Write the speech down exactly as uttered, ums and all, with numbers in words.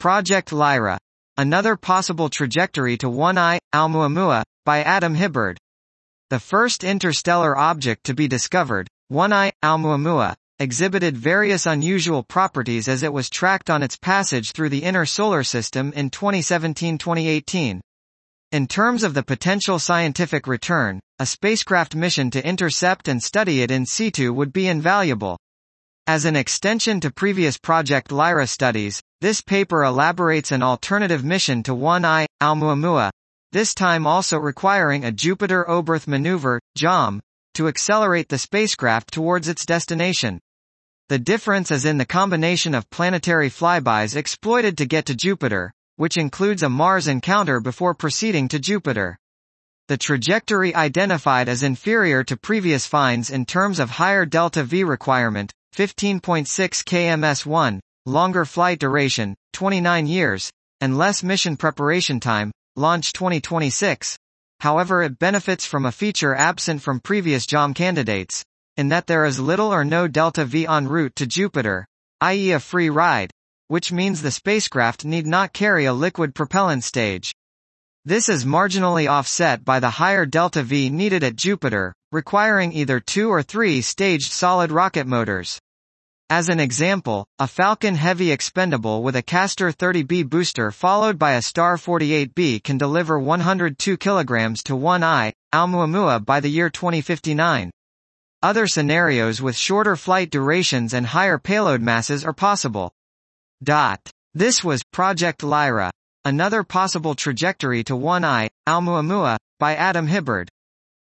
Project Lyra. Another possible trajectory to one I, Oumuamua, by Adam Hibberd. The first interstellar object to be discovered, one I, Oumuamua, exhibited various unusual properties as it was tracked on its passage through the inner solar system in twenty seventeen to twenty eighteen. In terms of the potential scientific return, a spacecraft mission to intercept and study it in situ would be invaluable. As an extension to previous Project Lyra studies, this paper elaborates an alternative mission to one I, Oumuamua, this time also requiring a Jupiter-Oberth maneuver, J O M, to accelerate the spacecraft towards its destination. The difference is in the combination of planetary flybys exploited to get to Jupiter, which includes a Mars encounter before proceeding to Jupiter. The trajectory identified as inferior to previous finds in terms of higher delta-V requirement, fifteen point six kilometers per second, longer flight duration, twenty-nine years, and less mission preparation time, launch twenty twenty-six. However, it benefits from a feature absent from previous J O M candidates, in that there is little or no delta-V en route to Jupiter, that is a free ride, which means the spacecraft need not carry a liquid propellant stage. This is marginally offset by the higher delta-V needed at Jupiter, requiring either two or three staged solid rocket motors. As an example, a Falcon Heavy expendable with a Castor thirty B booster followed by a Star forty-eight B can deliver one hundred two kilograms to one I, Oumuamua by the year twenty fifty-nine. Other scenarios with shorter flight durations and higher payload masses are possible. Dot. This was Project Lyra. Another possible trajectory to one I, Oumuamua, by Adam Hibberd.